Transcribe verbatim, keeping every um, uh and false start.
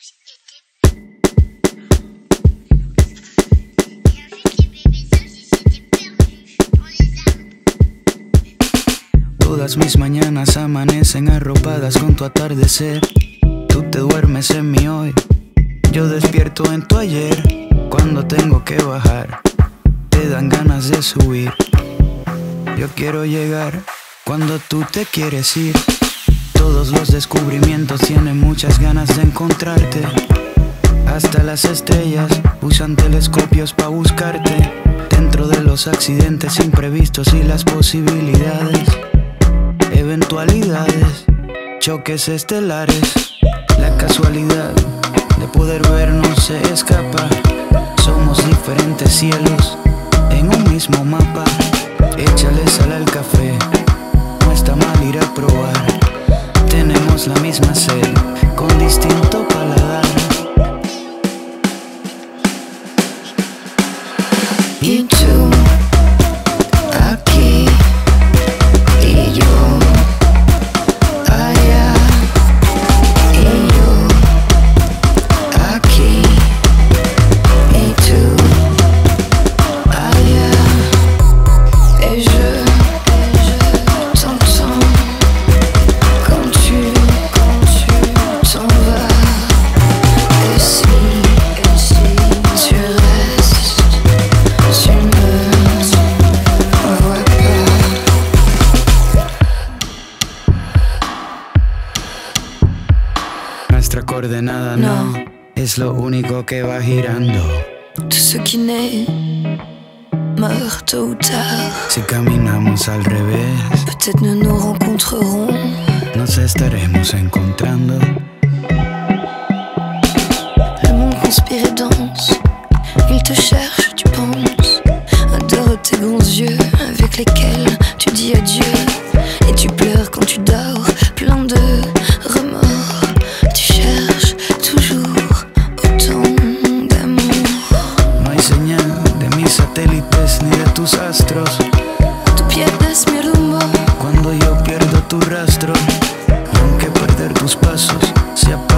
anges étaient... Et avec les bébés singes, ils s'étaient perdus dans les arbres. Todas mis mañanas amanecen arropadas con tu atardecer. Tú te duermes en mi hoy, yo despierto en tu ayer. Cuando tengo que bajar, te dan ganas de subir. Yo quiero llegar cuando tú te quieres ir. Todos los descubrimientos tienen muchas ganas de encontrarte. Hasta las estrellas usan telescopios pa' buscarte. Dentro de los accidentes imprevistos y las posibilidades, eventualidades, choques estelares. La casualidad de poder vernos se escapa. Somos diferentes cielos en un mismo mapa. Échale sal al café, no está mal ir a probar. Tenemos la misma sed, con distinto paladar. Y tú, aquí, y yo, allá, y yo, aquí, y tú, allá, et je, t'entends quand tu, quand tu t'en vas. Et si, et si tu restes, tu ne vois pas. Nuestra coordenada no, No. es lo único que va girando. Tout ce qui naît meurt tôt ou tard. Si caminamos al revés, Peut-être nous nous rencontrerons. nos estaremos encontrando. Le monde conspire et danse. Il te cherche, tu penses. Adore tes grands yeux avec lesquels tu dis adieu. Et tu pleures quand tu dors, plein de remords. Tu cherches toujours autant d'amour. No hay señal de mis satélites ni de tus astros. Tú pierdes mi rumbo. Cuando yo pierdo tu rastro, aunque perder tus pasos sea